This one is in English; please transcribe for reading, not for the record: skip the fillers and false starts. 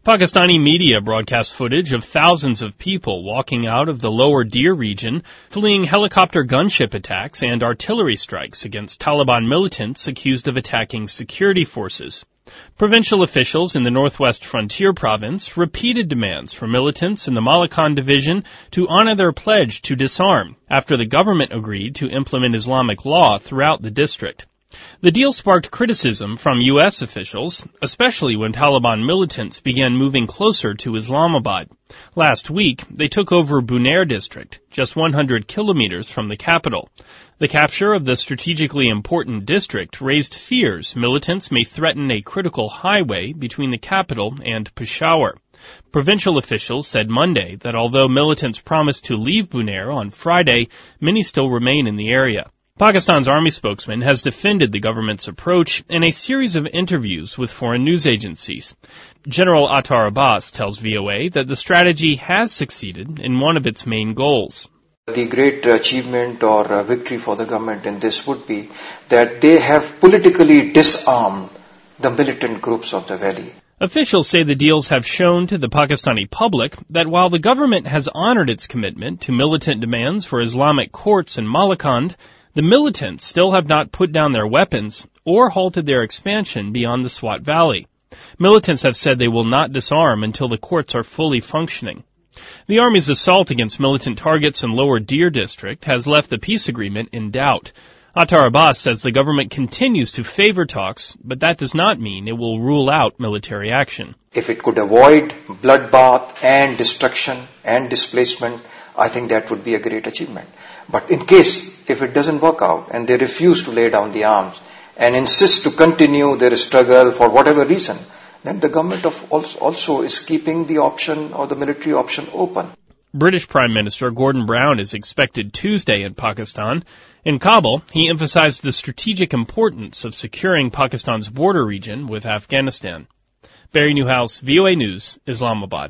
Pakistani media broadcast footage of thousands of people walking out of the lower Dir region, fleeing helicopter gunship attacks and artillery strikes against Taliban militants accused of attacking security forces. Provincial officials in the Northwest Frontier Province repeated demands from militants in the Malakand division to honor their pledge to disarm after the government agreed to implement Islamic law throughout the district. The deal sparked criticism from U.S. officials, especially when Taliban militants began moving closer to Islamabad. Last week, they took over Bunair district, just 100 kilometers from the capital. The capture of the strategically important district raised fears militants may threaten a critical highway between the capital and Peshawar. Provincial officials said Monday that although militants promised to leave Bunair on Friday, many still remain in the area. Pakistan's army spokesman has defended the government's approach in a series of interviews with foreign news agencies. General Attar Abbas tells VOA that the strategy has succeeded in one of its main goals. The great achievement or victory for the government in this would be that they have politically disarmed the militant groups of the valley. Officials say the deals have shown to the Pakistani public that while the government has honored its commitment to militant demands for Islamic courts in Malakand, the militants still have not put down their weapons or halted their expansion beyond the Swat Valley. Militants have said they will not disarm until the courts are fully functioning. The Army's assault against militant targets in Lower Dir district has left the peace agreement in doubt. Attar Abbas says the government continues to favor talks, but that does not mean it will rule out military action. If it could avoid bloodbath and destruction and displacement, I think that would be a great achievement. But in case, if it doesn't work out and they refuse to lay down the arms and insist to continue their struggle for whatever reason, then the government also is keeping the option or the military option open. British Prime Minister Gordon Brown is expected Tuesday in Pakistan. In Kabul, he emphasized the strategic importance of securing Pakistan's border region with Afghanistan. Barry Newhouse, VOA News, Islamabad.